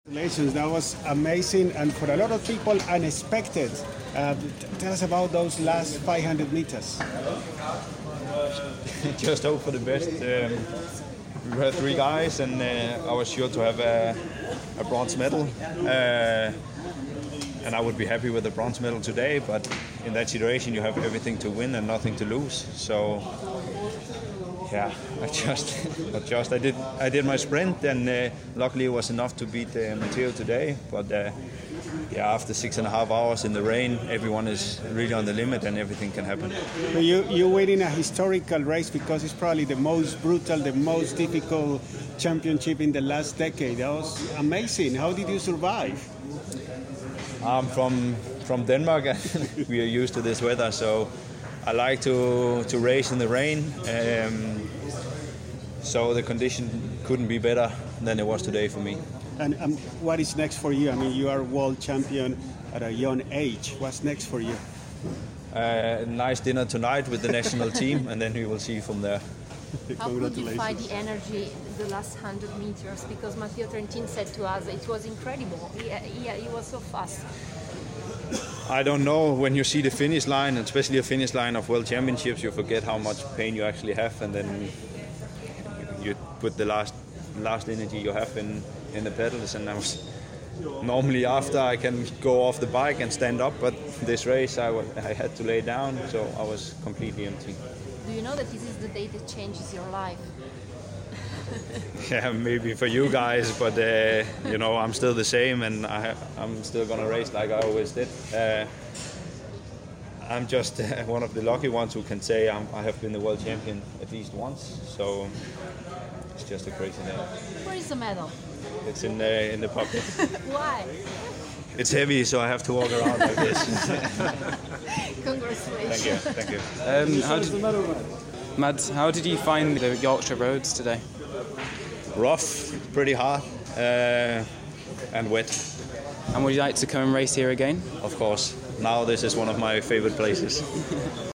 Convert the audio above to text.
Congratulations, that was amazing and for a lot of people unexpected. Tell us about those last 500 meters. Just hope for the best. We were three guys and I was sure to have a bronze medal. And I would be happy with the bronze medal today, but in that situation you have everything to win and nothing to lose. So yeah, I did my sprint and luckily it was enough to beat Matteo today. But yeah, after 6.5 hours in the rain, everyone is really on the limit and everything can happen. But you're winning a historical race because it's probably the most brutal, the most difficult championship in the last decade. That was amazing. How did you survive? I'm from Denmark and we are used to this weather, so I like to race in the rain. So the condition couldn't be better than it was today for me. And what is next for you? I mean, you are world champion at a young age. What's next for you? A nice dinner tonight with the national team, and then we will see from there. How could you find the energy the last 100 meters? Because Matteo Trentin said to us it was incredible. He was so fast. I don't know. When you see the finish line, especially a finish line of World Championships, you forget how much pain you actually have, and then you put the last energy you have in the pedals. And I was normally after I can go off the bike and stand up, but this race I had to lay down, so I was completely empty. Do you know that this is the day that changes your life? Yeah, maybe for you guys, but you know, I'm still the same, and I'm still gonna race like I always did. I'm just one of the lucky ones who can say I have been the world champion at least once. So it's just a crazy day. Where is the medal? It's in the pocket. Why? It's heavy, so I have to walk around like this. Congratulations. Thank you. Mads, how did you find the Yorkshire roads today? Rough, pretty hard, and wet. And would you like to come and race here again? Of course. Now this is one of my favorite places.